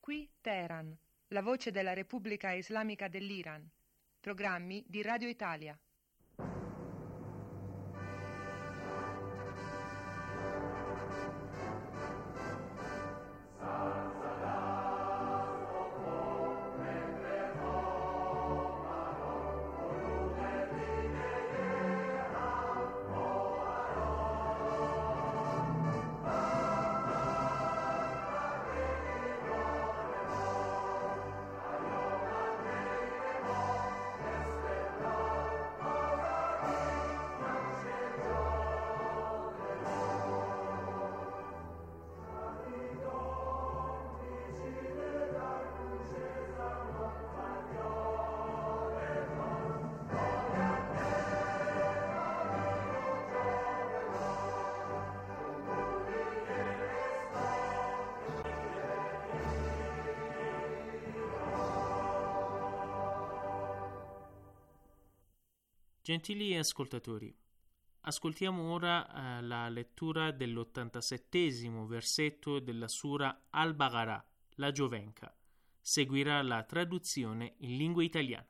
Qui Teheran, la voce della Repubblica Islamica dell'Iran. Programmi di Radio Italia. Gentili ascoltatori, ascoltiamo ora la lettura dell'87° versetto della Sura Al-Baqarah, la Giovenca. Seguirà la traduzione in lingua italiana.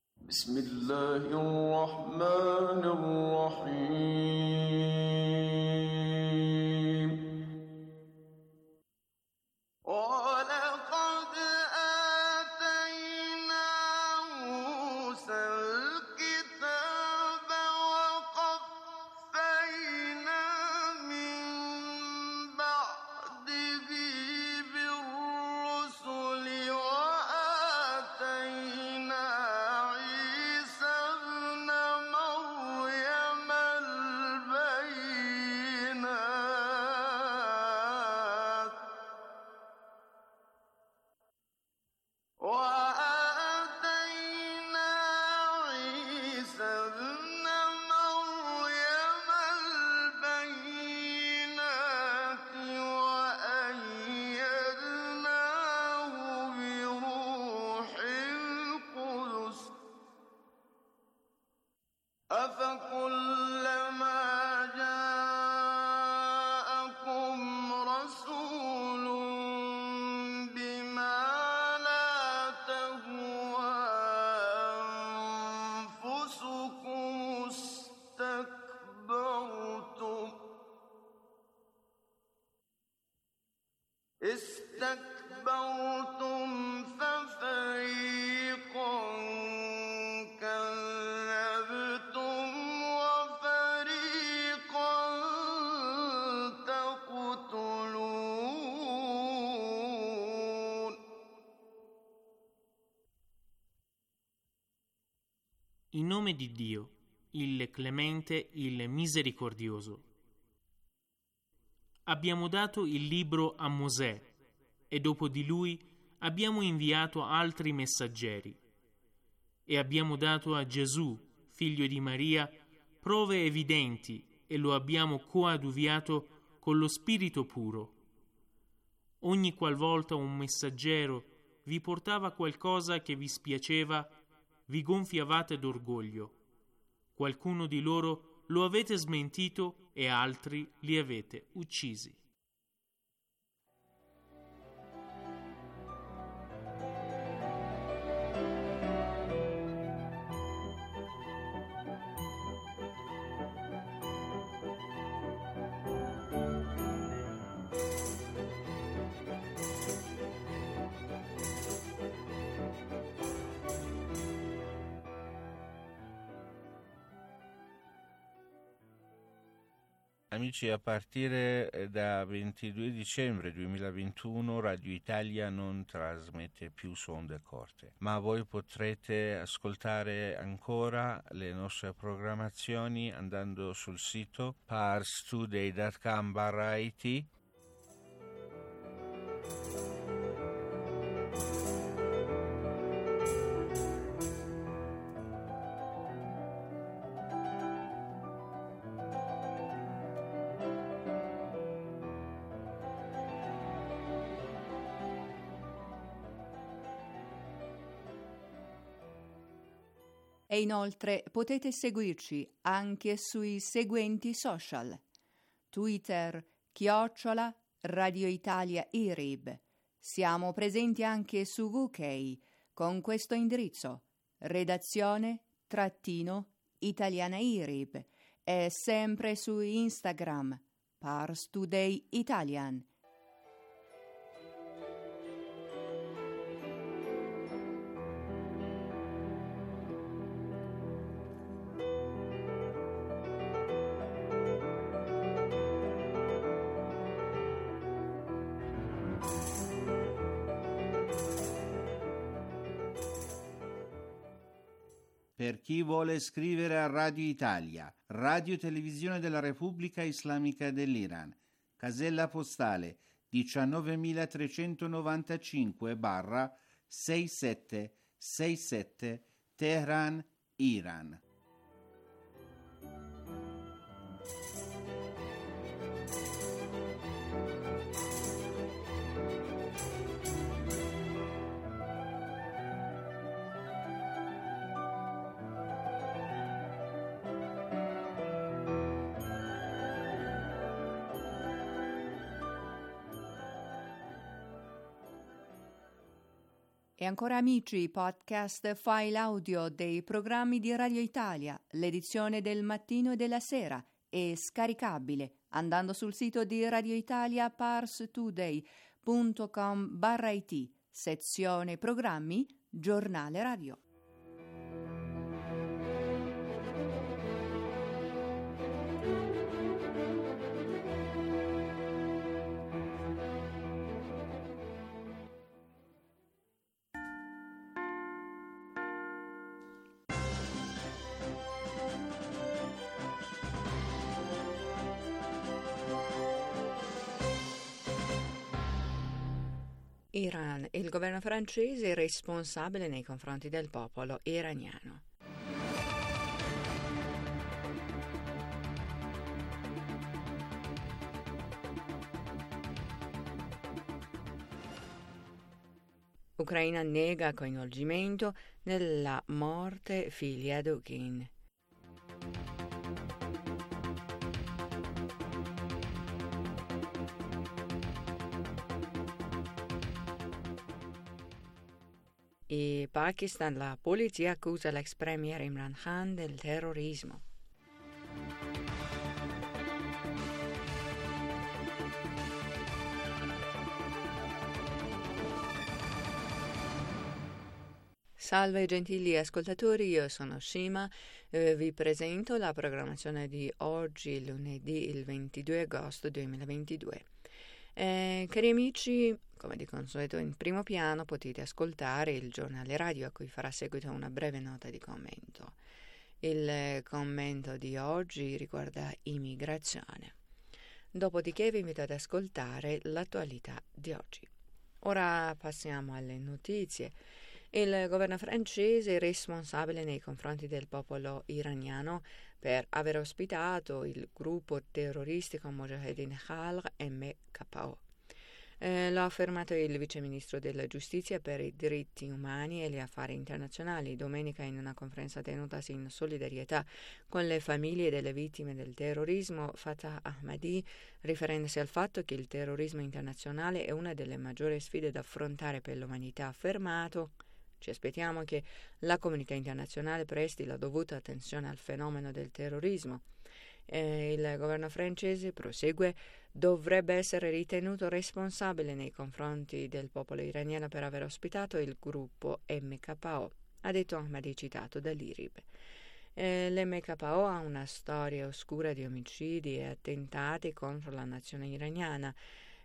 Bismillahirrahmanirrahim. استكبرتم ففريقا كذبتم وفريقا تقتلون. In nome di Dio, il Clemente, il Misericordioso. Abbiamo dato il libro a Mosè e dopo di lui abbiamo inviato altri messaggeri e abbiamo dato a Gesù, figlio di Maria, prove evidenti e lo abbiamo coadiuviato con lo Spirito puro. Ogni qualvolta un messaggero vi portava qualcosa che vi spiaceva, vi gonfiavate d'orgoglio. Qualcuno di loro lo avete smentito e altri li avete uccisi. Amici, a partire da 22 dicembre 2021 Radio Italia non trasmette più su onde corte, ma voi potrete ascoltare ancora le nostre programmazioni andando sul sito parstoday.com/it. E inoltre potete seguirci anche sui seguenti social: Twitter @ Radio Italia IRIB, Siamo presenti anche su VK con questo indirizzo: redazione-italianairib, e sempre su Instagram Pars Today Italian. Per chi vuole scrivere a Radio Italia, Radio Televisione della Repubblica Islamica dell'Iran, casella postale 19.395/6767 Teheran, Iran. E ancora amici, podcast file audio dei programmi di Radio Italia, l'edizione del mattino e della sera, è scaricabile andando sul sito di Radio Italia parstoday.com/it, sezione programmi, giornale radio. Iran, il governo francese è responsabile nei confronti del popolo iraniano. Ucraina nega coinvolgimento nella morte figlia Dugin. In Pakistan la polizia accusa l'ex premier Imran Khan del terrorismo. Salve gentili ascoltatori, io sono Shima, vi presento la programmazione di oggi, lunedì il 22 agosto 2022. Cari amici, come di consueto in primo piano potete ascoltare il giornale radio a cui farà seguito una breve nota di commento. Il commento di oggi riguarda immigrazione. Dopodiché vi invito ad ascoltare l'attualità di oggi. Ora passiamo alle notizie. Il governo francese è responsabile nei confronti del popolo iraniano per aver ospitato il gruppo terroristico Mojahedin Khalq MKO. L'ha affermato il viceministro della giustizia per i diritti umani e gli affari internazionali domenica in una conferenza tenutasi in solidarietà con le famiglie delle vittime del terrorismo. Fatah Ahmadi, riferendosi al fatto che il terrorismo internazionale è una delle maggiori sfide da affrontare per l'umanità, ha affermato: ci aspettiamo che la comunità internazionale presti la dovuta attenzione al fenomeno del terrorismo. Il governo francese, prosegue, dovrebbe essere ritenuto responsabile nei confronti del popolo iraniano per aver ospitato il gruppo MKO, ha detto Ahmadi, citato dall'IRIB. L'MKO ha una storia oscura di omicidi e attentati contro la nazione iraniana.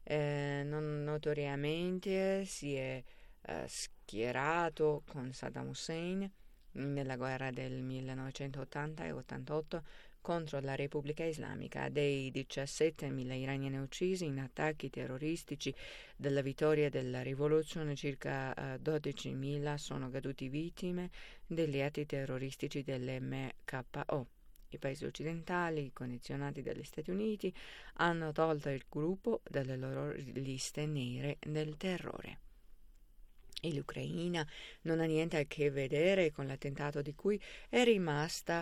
Notoriamente si è schierato con Saddam Hussein nella guerra del 1980 e 88 contro la Repubblica Islamica. Dei 17.000 iraniani uccisi in attacchi terroristici della vittoria della rivoluzione, circa 12.000 sono caduti vittime degli atti terroristici dell'MKO. I paesi occidentali, condizionati dagli Stati Uniti, hanno tolto il gruppo dalle loro liste nere del terrore. E l'Ucraina non ha niente a che vedere con l'attentato di cui è rimasta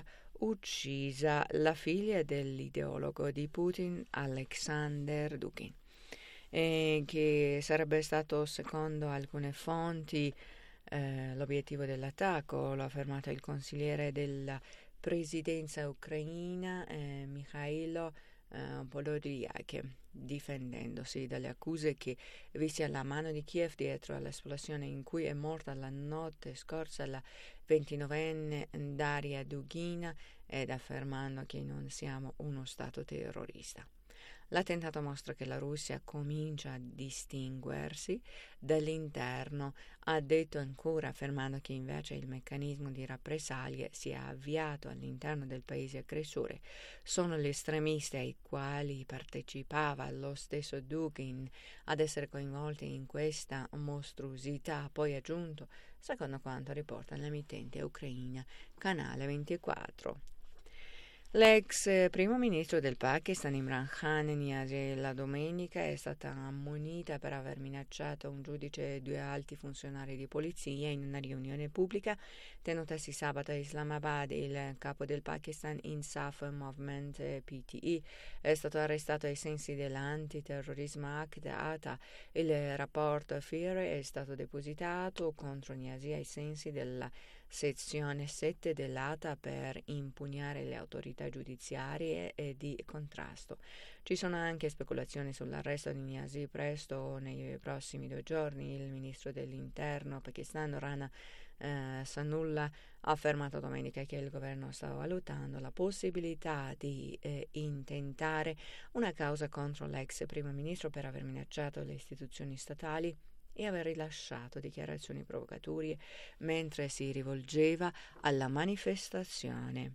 uccisa la figlia dell'ideologo di Putin, Alexander Dugin. che sarebbe stato, secondo alcune fonti, l'obiettivo dell'attacco. Lo ha affermato il consigliere della presidenza ucraina Mikhailo Podolyak, difendendosi dalle accuse che vi sia la mano di Kiev dietro all'esplosione in cui è morta la notte scorsa la 29enne Daria Dugina, ed affermando che non siamo uno stato terrorista. L'attentato mostra che la Russia comincia a distinguersi dall'interno, ha detto ancora, affermando che invece il meccanismo di rappresaglie si è avviato all'interno del paese aggressore. Sono gli estremisti ai quali partecipava lo stesso Dugin ad essere coinvolti in questa mostruosità, poi aggiunto, secondo quanto riporta l'emittente ucraina Canale 24. L'ex primo ministro del Pakistan Imran Khan Niazi la domenica è stata ammonita per aver minacciato un giudice e 2 alti funzionari di polizia in una riunione pubblica tenutasi sabato a Islamabad. Il capo del Pakistan Insaf Movement PTI è stato arrestato ai sensi dell'Antiterrorismo Act ATA. Il rapporto FIR è stato depositato contro Niazi ai sensi della sezione 7 dell'ATA per impugnare le autorità giudiziarie e di contrasto. Ci sono anche speculazioni sull'arresto di Niazi presto nei prossimi 2 giorni. Il ministro dell'interno pakistano Rana Sanullah ha affermato domenica che il governo sta valutando la possibilità di intentare una causa contro l'ex primo ministro per aver minacciato le istituzioni statali e aver rilasciato dichiarazioni provocatorie mentre si rivolgeva alla manifestazione.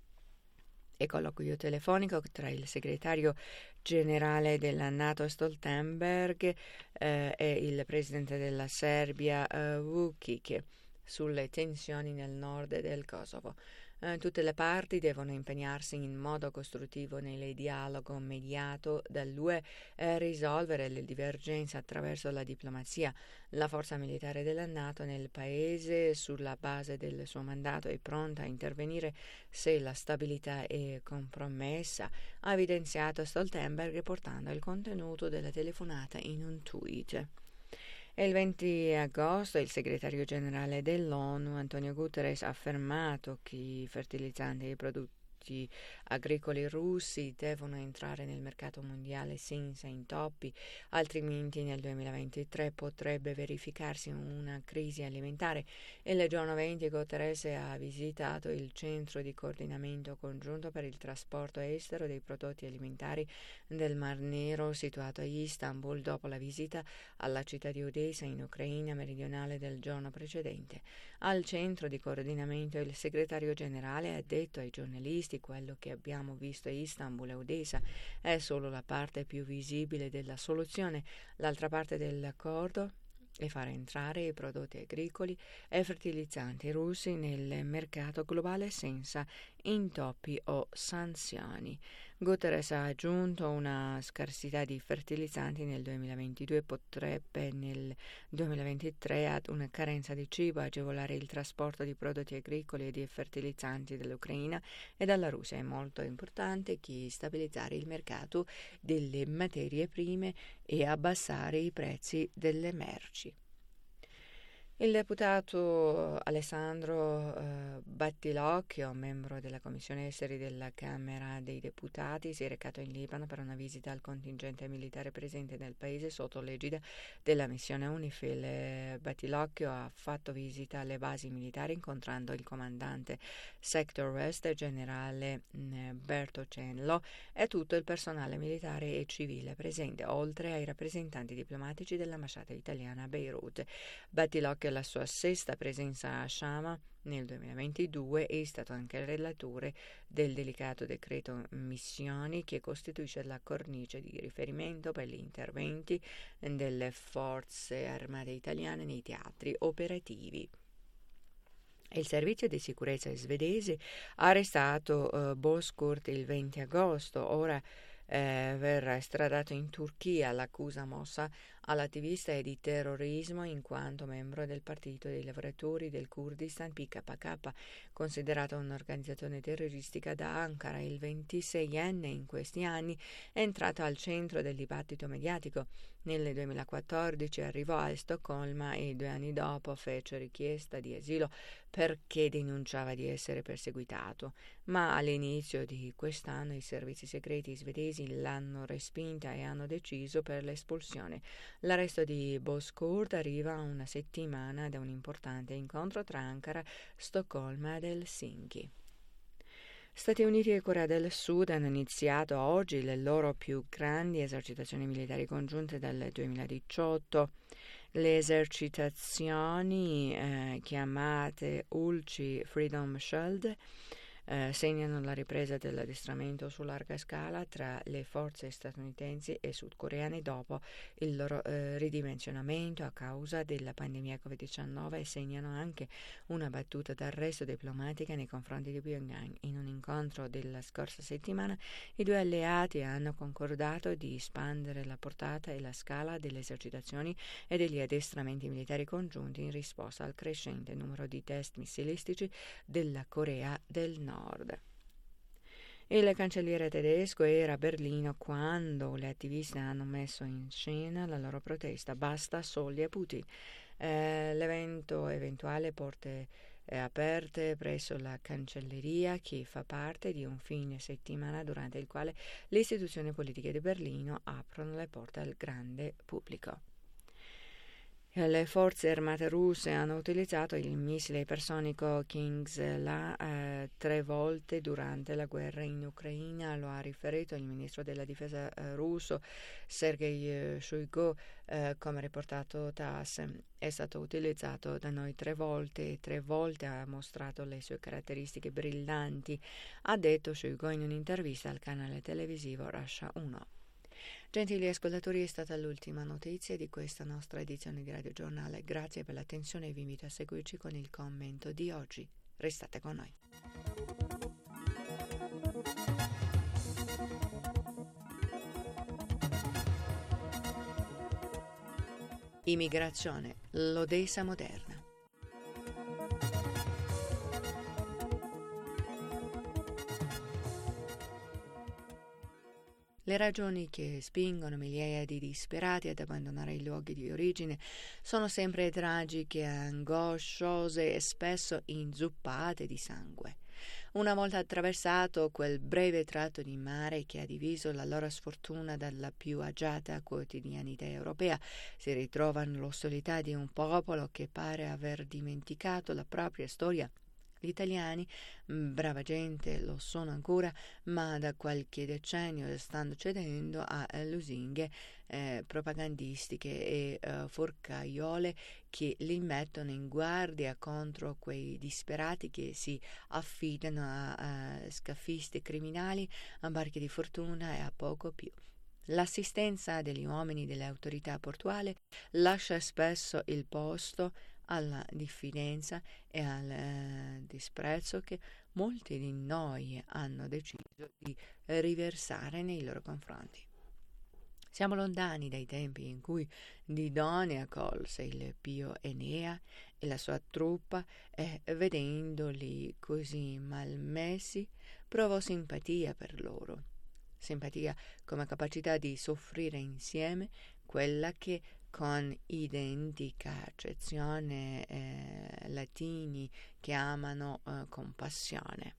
E colloquio telefonico tra il segretario generale della NATO Stoltenberg e il presidente della Serbia Vučić sulle tensioni nel nord del Kosovo. Tutte le parti devono impegnarsi in modo costruttivo nel dialogo mediato dall'UE e risolvere le divergenze attraverso la diplomazia. La forza militare della NATO nel paese, sulla base del suo mandato, è pronta a intervenire se la stabilità è compromessa, ha evidenziato Stoltenberg portando il contenuto della telefonata in un tweet. E il 20 agosto il segretario generale dell'ONU, Antonio Guterres, ha affermato che i fertilizzanti e i prodotti agricoli russi devono entrare nel mercato mondiale senza intoppi, altrimenti nel 2023 potrebbe verificarsi una crisi alimentare. Il giorno 20 Guterres ha visitato il centro di coordinamento congiunto per il trasporto estero dei prodotti alimentari del Mar Nero situato a Istanbul dopo la visita alla città di Odessa in Ucraina meridionale del giorno precedente. Al centro di coordinamento il segretario generale ha detto ai giornalisti: quello che abbiamo visto a Istanbul e Odessa è solo la parte più visibile della soluzione. L'altra parte dell'accordo è fare entrare i prodotti agricoli e fertilizzanti russi nel mercato globale senza intoppi o sanzioni. Guterres ha aggiunto una scarsità di fertilizzanti nel 2022 potrebbe nel 2023 ad una carenza di cibo agevolare il trasporto di prodotti agricoli e di fertilizzanti dall'Ucraina e dalla Russia. È molto importante che stabilizzare il mercato delle materie prime e abbassare i prezzi delle merci. Il deputato Alessandro Battilocchio, membro della Commissione Esteri della Camera dei Deputati, si è recato in Libano per una visita al contingente militare presente nel paese sotto l'egida della missione UNIFIL. Battilocchio ha fatto visita alle basi militari incontrando il comandante Sector West, generale Bertocello, e tutto il personale militare e civile presente, oltre ai rappresentanti diplomatici dell'ambasciata italiana a Beirut. Battilocchio, la sua sesta presenza a Shama nel 2022, è stato anche il relatore del delicato decreto missioni che costituisce la cornice di riferimento per gli interventi delle forze armate italiane nei teatri operativi. Il servizio di sicurezza svedese ha arrestato Bozkurt il 20 agosto, ora verrà estradato in Turchia. L'accusa mossa all'attivista e di terrorismo in quanto membro del Partito dei Lavoratori del Kurdistan PKK, considerato un'organizzazione terroristica da Ankara. Il 26enne in questi anni è entrato al centro del dibattito mediatico. Nel 2014 arrivò a Stoccolma e 2 anni dopo fece richiesta di asilo perché denunciava di essere perseguitato, ma all'inizio di quest'anno i servizi segreti svedesi l'hanno respinta e hanno deciso per l'espulsione. L'arresto di Boskurt arriva a una settimana da un importante incontro tra Ankara, Stoccolma ed Helsinki. Stati Uniti e Corea del Sud hanno iniziato oggi le loro più grandi esercitazioni militari congiunte dal 2018. Le esercitazioni chiamate ULCI Freedom Shield segnano la ripresa dell'addestramento su larga scala tra le forze statunitensi e sudcoreane dopo il loro ridimensionamento a causa della pandemia Covid-19 e segnano anche una battuta d'arresto diplomatica nei confronti di Pyongyang. In un incontro della scorsa settimana i due alleati hanno concordato di espandere la portata e la scala delle esercitazioni e degli addestramenti militari congiunti in risposta al crescente numero di test missilistici della Corea del Nord. Il cancelliere tedesco era a Berlino quando le attiviste hanno messo in scena la loro protesta "Basta soldi a Putin". L'evento eventuale porte aperte presso la cancelleria, che fa parte di un fine settimana durante il quale le istituzioni politiche di Berlino aprono le porte al grande pubblico. Le forze armate russe hanno utilizzato il missile ipersonico Kings-La 3 volte durante la guerra in Ucraina, lo ha riferito il ministro della difesa russo Sergei Shoigu, come riportato TASS. È stato utilizzato da noi 3 volte e 3 volte ha mostrato le sue caratteristiche brillanti, ha detto Shoigu in un'intervista al canale televisivo Russia 1. Gentili ascoltatori, è stata l'ultima notizia di questa nostra edizione di Radio Giornale. Grazie per l'attenzione e vi invito a seguirci con il commento di oggi. Restate con noi. Immigrazione, l'Odessa moderna. Le ragioni che spingono migliaia di disperati ad abbandonare i luoghi di origine sono sempre tragiche, angosciose e spesso inzuppate di sangue. Una volta attraversato quel breve tratto di mare che ha diviso la loro sfortuna dalla più agiata quotidianità europea, si ritrovano l'ostilità di un popolo che pare aver dimenticato la propria storia. Gli italiani, brava gente, lo sono ancora, ma da qualche decennio stanno cedendo a lusinghe propagandistiche e forcaiole che li mettono in guardia contro quei disperati che si affidano a scafisti criminali, a barche di fortuna e a poco più. L'assistenza degli uomini delle autorità portuali lascia spesso il posto alla diffidenza e al disprezzo che molti di noi hanno deciso di riversare nei loro confronti. Siamo lontani dai tempi in cui Didone accolse il pio Enea e la sua truppa e, vedendoli così malmessi, provò simpatia per loro. Simpatia come capacità di soffrire insieme, quella che con identica accezione latini chiamano compassione.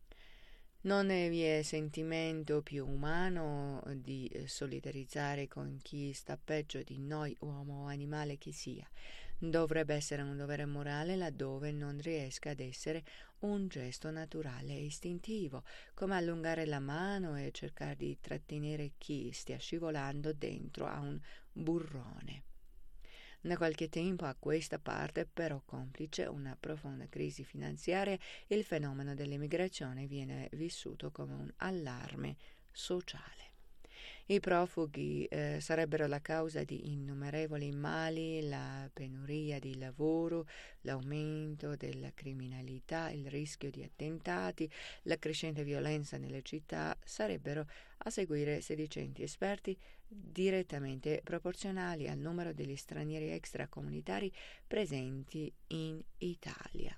Non vi è sentimento più umano di solidarizzare con chi sta peggio di noi, uomo o animale che sia. Dovrebbe essere un dovere morale laddove non riesca ad essere un gesto naturale e istintivo, come allungare la mano e cercare di trattenere chi stia scivolando dentro a un burrone. Da qualche tempo a questa parte, però complice una profonda crisi finanziaria, il fenomeno dell'immigrazione viene vissuto come un allarme sociale. I profughi sarebbero la causa di innumerevoli mali, la penuria di lavoro, l'aumento della criminalità, il rischio di attentati, la crescente violenza nelle città sarebbero, a seguire sedicenti esperti, direttamente proporzionali al numero degli stranieri extracomunitari presenti in Italia.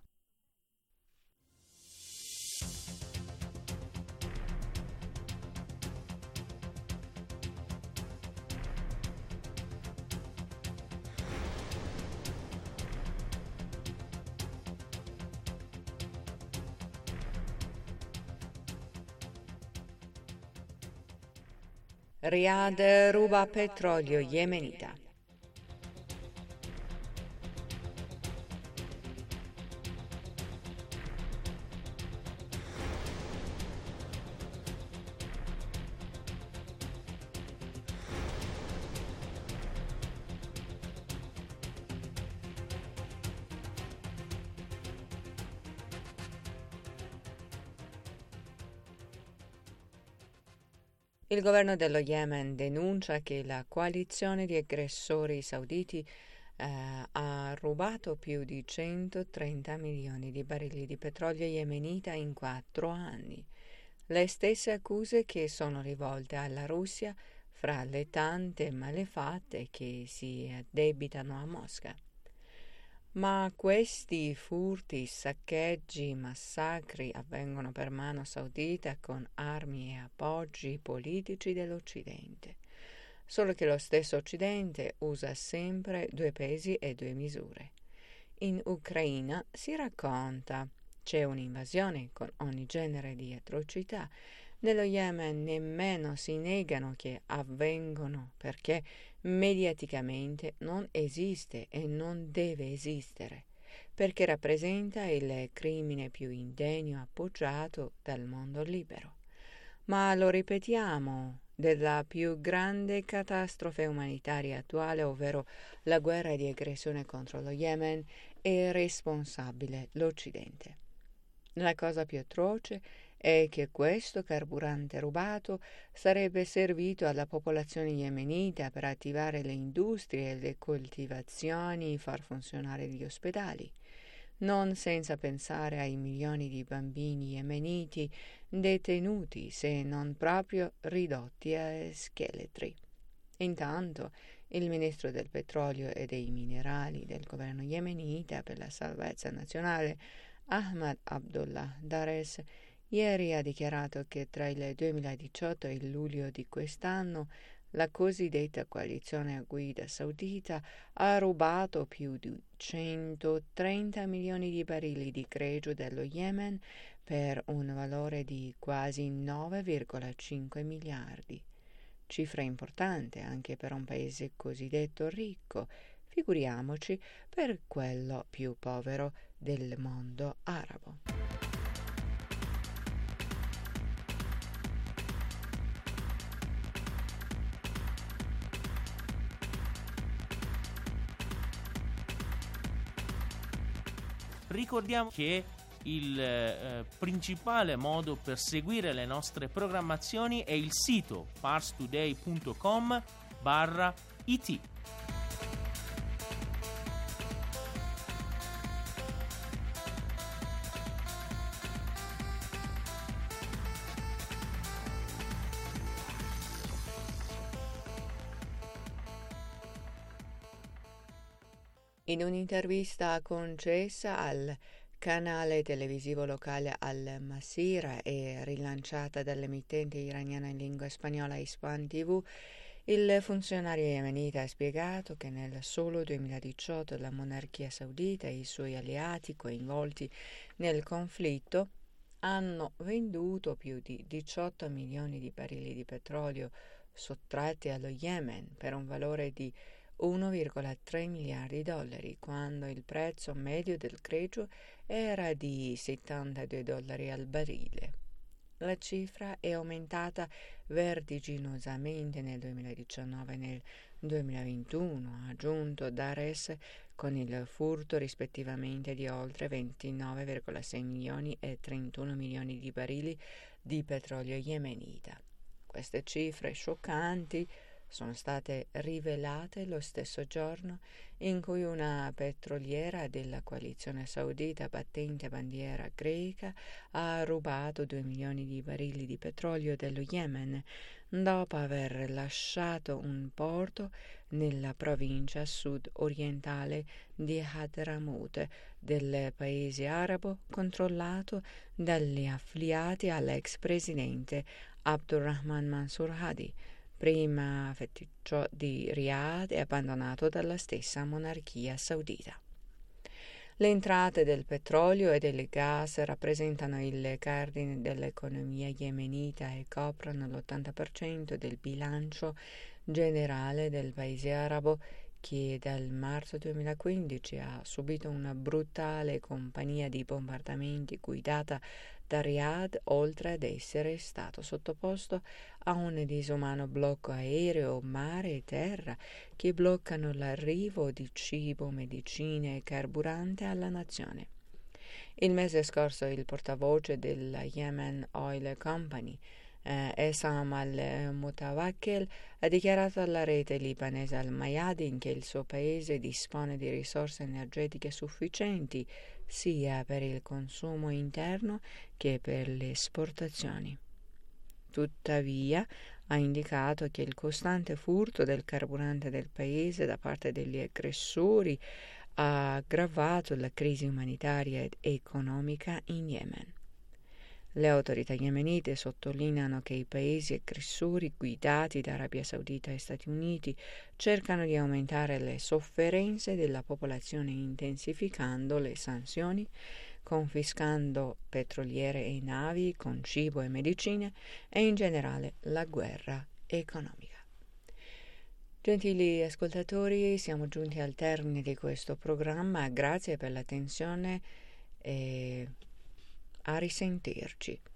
Riyadh ruba petrolio yemenita. Il governo dello Yemen denuncia che la coalizione di aggressori sauditi ha rubato più di 130 milioni di barili di petrolio yemenita in 4 anni. Le stesse accuse che sono rivolte alla Russia fra le tante malefatte che si addebitano a Mosca. Ma questi furti, saccheggi, massacri avvengono per mano saudita con armi e appoggi politici dell'Occidente. Solo che lo stesso Occidente usa sempre 2 pesi e 2 misure. In Ucraina si racconta c'è un'invasione con ogni genere di atrocità. Nello Yemen nemmeno si negano che avvengono perché mediaticamente non esiste e non deve esistere, perché rappresenta il crimine più indegno appoggiato dal mondo libero. Ma lo ripetiamo, della più grande catastrofe umanitaria attuale, ovvero la guerra di aggressione contro lo Yemen, è responsabile l'Occidente. La cosa più atroce è che questo carburante rubato sarebbe servito alla popolazione yemenita per attivare le industrie e le coltivazioni, far funzionare gli ospedali, non senza pensare ai milioni di bambini yemeniti detenuti, se non proprio ridotti a scheletri. Intanto il ministro del petrolio e dei minerali del governo yemenita per la salvezza nazionale, Ahmad Abdullah Dares, ieri ha dichiarato che tra il 2018 e il luglio di quest'anno la cosiddetta coalizione a guida saudita ha rubato più di 130 milioni di barili di greggio dello Yemen per un valore di quasi 9,5 miliardi. Cifra importante anche per un paese cosiddetto ricco, figuriamoci per quello più povero del mondo arabo. Ricordiamo che il principale modo per seguire le nostre programmazioni è il sito parstoday.com/it. In un'intervista concessa al canale televisivo locale Al Masira e rilanciata dall'emittente iraniana in lingua spagnola Hispan TV, il funzionario yemenita ha spiegato che nel solo 2018 la monarchia saudita e i suoi alleati coinvolti nel conflitto hanno venduto più di 18 milioni di barili di petrolio sottratti allo Yemen per un valore di 1,3 miliardi di dollari, quando il prezzo medio del greggio era di $72 al barile. La cifra è aumentata vertiginosamente nel 2019 e nel 2021, ha aggiunto Dares, con il furto rispettivamente di oltre 29,6 milioni e 31 milioni di barili di petrolio yemenita. Queste cifre scioccanti sono state rivelate lo stesso giorno in cui una petroliera della coalizione saudita battente bandiera greca ha rubato 2 milioni di barili di petrolio dello Yemen dopo aver lasciato un porto nella provincia sud-orientale di Hadramaut del paese arabo controllato dagli affiliati all'ex presidente Abdurrahman Mansur Hadi, prima feticcio di Riyadh e abbandonato dalla stessa monarchia saudita. Le entrate del petrolio e del gas rappresentano il cardine dell'economia yemenita e coprono l'80% del bilancio generale del paese arabo, che dal marzo 2015 ha subito una brutale campagna di bombardamenti guidata da Riyadh, oltre ad essere stato sottoposto a un disumano blocco aereo, mare e terra che bloccano l'arrivo di cibo, medicine e carburante alla nazione. Il mese scorso il portavoce della Yemen Oil Company, Essam al-Mutawakkil, ha dichiarato alla rete libanese Al-Mayadin che il suo paese dispone di risorse energetiche sufficienti sia per il consumo interno che per le esportazioni. Tuttavia, ha indicato che il costante furto del carburante del paese da parte degli aggressori ha aggravato la crisi umanitaria ed economica in Yemen. Le autorità yemenite sottolineano che i paesi aggressori guidati da Arabia Saudita e Stati Uniti cercano di aumentare le sofferenze della popolazione intensificando le sanzioni, confiscando petroliere e navi con cibo e medicine e in generale la guerra economica. Gentili ascoltatori, siamo giunti al termine di questo programma. Grazie per l'attenzione e a risentirci.